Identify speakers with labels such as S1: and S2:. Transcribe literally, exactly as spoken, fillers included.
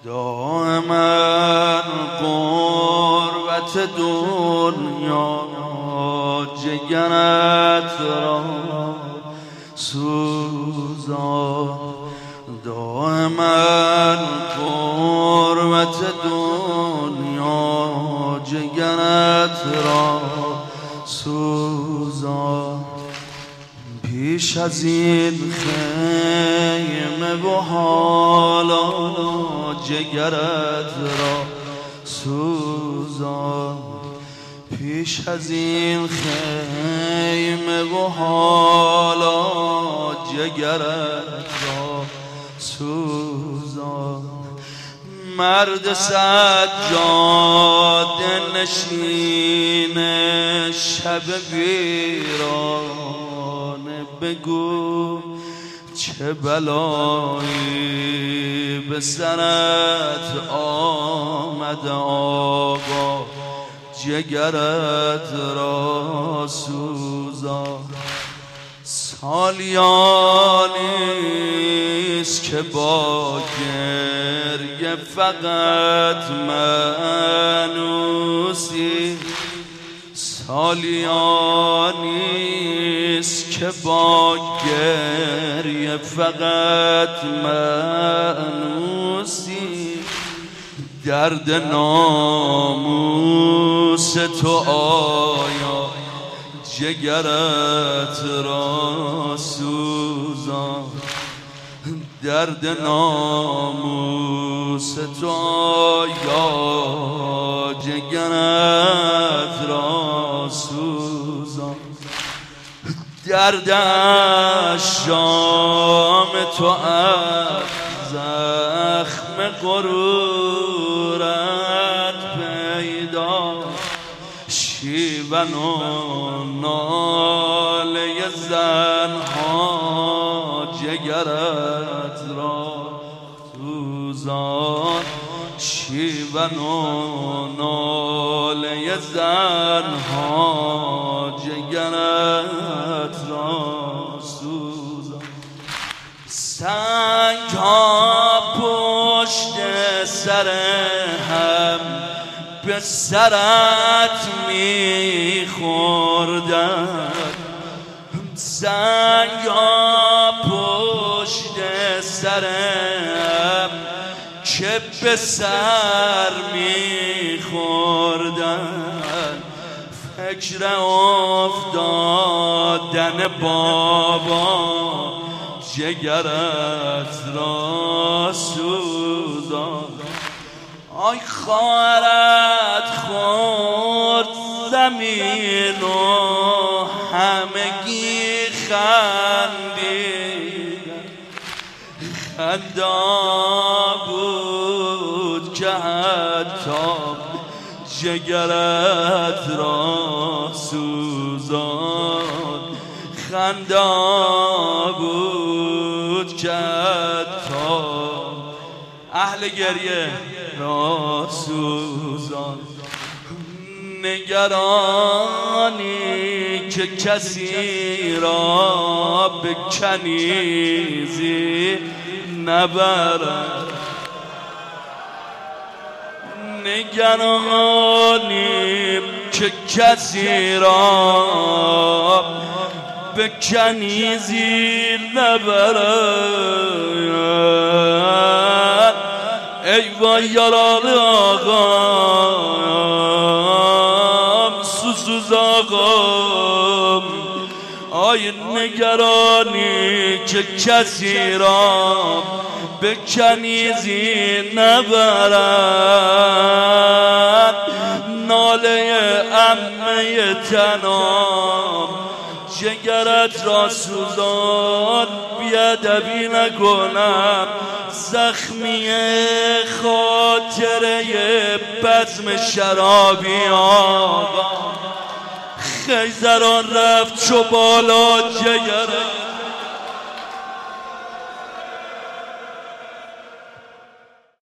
S1: دائما قربت دنیا جگرت را سوزان، دائما قربت دنیا جگرت را سوزان. پیش از این خیمه و حالا جگرت را سوزان، پیش از این خیمه و حالا جگرت را سوزان. مرد سجاد نشین شب ویرانه، بگو چه بلایی به سرت آمد آقا جگرت را سوزان. سالیانیست که با گریه فقط منوسی، سالیانیست که با گریه فقط منوسی. درد ناموس تو آیا جگرت را سوزان، درد ناموس تو آیا جگرت را سوزان. درد شام تو از زخم غرورت پیدا، شیون و ناله زنها جگرت را سوزان، شیون و ناله زنها جگرت را سوزان. سنگ ها پشت سر هم به سرت میخوردن، سنگ ها پشت سرم که به سر میخوردن. فکر افتادن بابا جگرت را سوزان. آی خواهرت خورد زمین و همگی خندیدن، خندا بود که حتی جگرت را سوزان، خندا بود که حتی اهل گریه را سوزان. نگرانی که کسی را به کنیزی نبرد، نگرانی که کسی را به کنیزی نبرد. ای وای یاران آقام سوسوز آقام، آی نگرانی که کسی را به کنیزی نبرد. ناله عمه تنام جگرت را سوزان. بیادبی نکنم زخمی خاطره بزم شرابی آقا، خیزران رفت چو بالا جگرت